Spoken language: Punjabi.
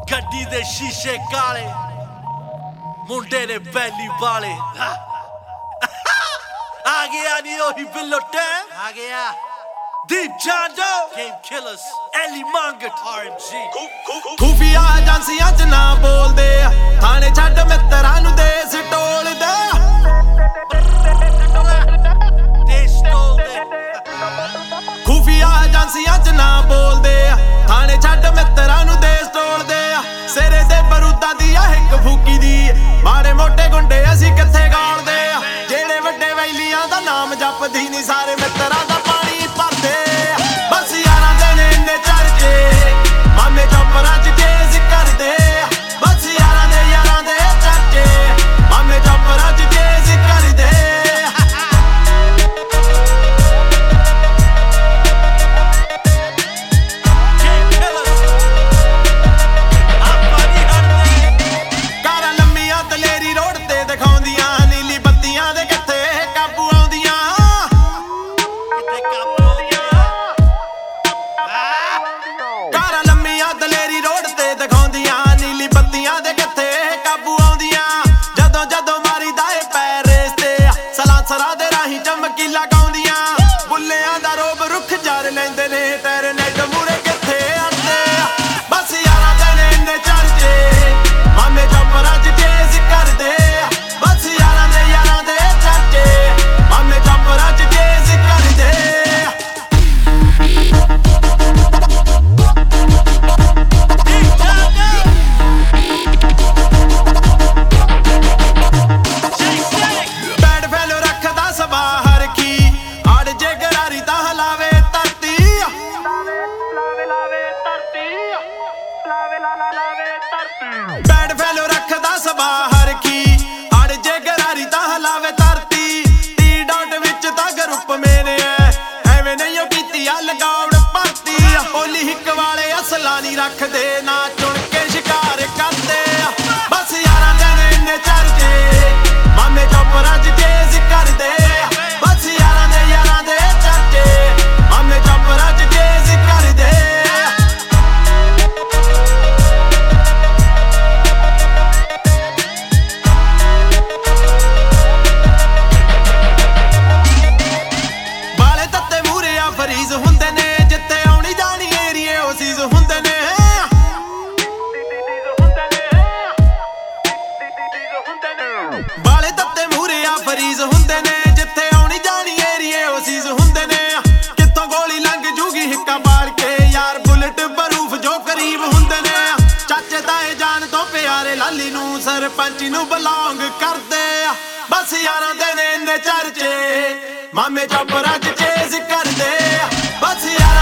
ਗੱਡੀ ਦੇ ਸ਼ੀਸ਼ੇ ਕਾਲੇ ਮੁੰਡੇ ਨੇ ਬੈਲੀ ਵਾਲੇ ਆ ਗਿਆ ਨੀ ਉਹੀ ਬਿੱਲੋ ਟੈਮ ਆ ਗਿਆ Deep John Doe Game Killers Ellie Mangert RMG ਖੂਫੀਆ ਏਜੰਸੀਆਂ ਚ ਨਾ ਬੋਲਦੇ ਆ ਥਾਣੇ ਛੱਡ ਮਿੱਤਰਾਂ ਨੂੰ ਦੇਸ ਟੋਲਦੇ ਖੂਫੀਆ ਏਜੰਸੀਆਂ ਚ ਨਾ ਬੋਲਦੇ ਆ ਥਾਣੇ ਛੱਡ ਮਿੱਤਰਾਂ ਨੂੰ ਦੇਸ ਟੋਲਦੇ ਆ ਸਿਰੇ ਦੇ ਬਰੂਦਾਂ ਦੀ ਆ ਇੱਕ ਫੂਕੀ ਦੀ ਮਾੜੇ ਮੋਟੇ ਗੁੰਡੇ ਅਸੀਂ ਕਿੱਥੇ ਗਾਲਦੇ ਆ ਜਿਹੜੇ ਵੱਡੇ ਵੈਲੀਆਂ ਦਾ ਨਾਮ ਜਪਦੀ ਨਹੀਂ ਸਾਰੇ ਮਿੱਤਰਾਂ ਦਾ ਪਾਣੀ ਭਰਦੇ ਬਸ ਯਾਰਾਂ ਦੇ ਨੇ ਇੰਨੇ ਚਰਚੇ ਮਾਮੇ ਚੌਪਰਾਂ ਚ ਕੇਸ ਕਰਦੇ ਬਸ ਯਾਰਾਂ ਦੇ ਚਰਚੇ ਮਾਮੇ ਚੌਪਰਾਂ ਚ ਕੇਸ ਕਰਦੇ ਕਾਰਾਂ ਲੰਮੀਆਂ ਦਲੇਰੀ ਰੋਡ ਤੇ ਦਿਖਾਉਂਦੀਆਂ ਨੀਲੀ ਬੱਤੀਆਂ ਦੇ ਕਿੱਥੇ ਕਾਬੂ ਆਉਂਦੀਆਂ ਕਾਰਾਂ ਲੰਮੀਆਂ ਦਲੇਰੀ ਰੋਡ ਤੇ ਦਿਖਾਉਂਦੀਆਂ ਨੀਲੀ ਬੱਤੀਆਂ ਦੇ ਕਿੱਥੇ ਕਾਬੂ ਆਉਂਦੀਆਂ ਜਦੋਂ ਜਦੋਂ ਮਾਰੀਦਾ ਏ ਪੈਰ ਰੇਸ ਤੇ ਸਲਾਂਸਰਾਂ ਦੇ ਰਾਹੀਂ ਚਮਕੀਲਾ ਗਾਉਂਦੀਆਂ ਬੁੱਲਿਆਂ ਦਾ ਰੋਬ ਰੁੱਖ ਜਰ ਲੈਂਦੇ ਨੇ ਤੇਰੇ ਨੈਟ ਮੂਰੇ ਕਿੱਥੇ ਆਉਂਦੇ ਬਸ ਯਾਰਾਂ ਦੇ ਨੇ ਇੰਨੇ ਚਰਚੇ ਮਾਮੇ ਚੌਪਰਾਂ ਚ ਕੇਸ ਕਰਦੇ ਬਸ ਯਾਰਾਂ ਦੇ ਚਰਚੇ ਮਾਮੇ ਚੌਪਰਾਂ ਚ ਕੇਸ ਕਰਦੇ ਬੈਡ ਫੈਲੋ ਰੱਖਦਾ ਸਭਾ ਹਰ ਕੀ ਅੜ ਜੇ ਗਰਾਰੀ ਤਾਂ ਹਲਾਵੇ ਧਰਤੀ ਬੈਡ ਫੈਲੋ ਰੱਖਦਾ ਸਭਾ ਹਰ ਕੀ ਅੜ ਜੇ ਗਰਾਰੀ ਤਾਂ ਹਲਾਵੇ ਧਰਤੀ ਟੀ ਡਾਟ ਵਿੱਚ ਤਾਂ ਗਰੁੱਪ ਮੇਰੇ ਐਵੇਂ ਨਹੀਂ ਉਹ ਕੀਤੀ ਆ ਲਗਾਉਣ ਭਰਤੀ ਹੋਲੀ ਹਿੱਕ ਵਾਲੇ ਅਸਲਾ ਨਹੀਂ ਰੱਖਦੇ ਨਾ ਚੁਣ ਕੇ ਸ਼ਿਕਾਰ ਕਰਦੇ ਬਸ ਯਾਰਾਂ ਦੇ ਨੇ ਇੰਨੇ ਚਰਚੇ ਮਾਮੇ ਚੌਪਰਾਂ ਚ ਕੇਸ ਕਰਦੇ ਬਸ ਯਾਰਾਂ ਦੇ ਚਰਚੇ ਮਾਮੇ ਚੌਪਰਾਂ ਚ ਕੇਸ ਕਰਦੇ ਬਾਲੇ ਤੱਤੇ ਮੂਰੇ ਆ ਫਰੀਜ਼ ਹੁੰਦੇ ਨੇ ਜਿੱਥੇ ਆਉਣੀ ਜਾਣੀ ਏਰੀਏ ਉਹ ਸੀਜ਼ ਹੁੰਦੇ ਨੇ ਬਾਲੇ ਤੱਤੇ ਮੂਰੇ ਆ ਫਰੀਜ਼ ਹੁੰਦੇ ਨੇ ਜਿੱਥੇ ਆਉਣੀ ਜਾਣੀ ਏਰੀਏ ਉਹ ਸੀਜ਼ ਹੁੰਦੇ ਨੇ ਕਿੱਥੋਂ ਗੋਲੀ ਲੰਘ ਜੂਗੀ ਹਿੱਕਾ ਪਾੜ ਕੇ ਯਾਰ ਬੁਲਟ ਬਰੂਫ ਜੋ ਕਰੀਬ ਹੁੰਦੇ ਨੇ ਚਾਚੇ ਤਾਏ ਜਾਨ ਤੋਂ ਪਿਆਰੇ ਲਾਲੀ ਨੂੰ ਸਰਪੰਚੀ ਨੂੰ ਬਿਲੋਂਗ ਕਰਦੇ ਬਸ ਯਾਰਾਂ ਦੇ ਨੇ ਇੰਨੇ ਚਰਚੇ ਮਾਮੇ ਚੌਪਰਾਂ ਚ ਚੇਸ ਕਰਦੇ ਬਸ ਯਾਰਾਂ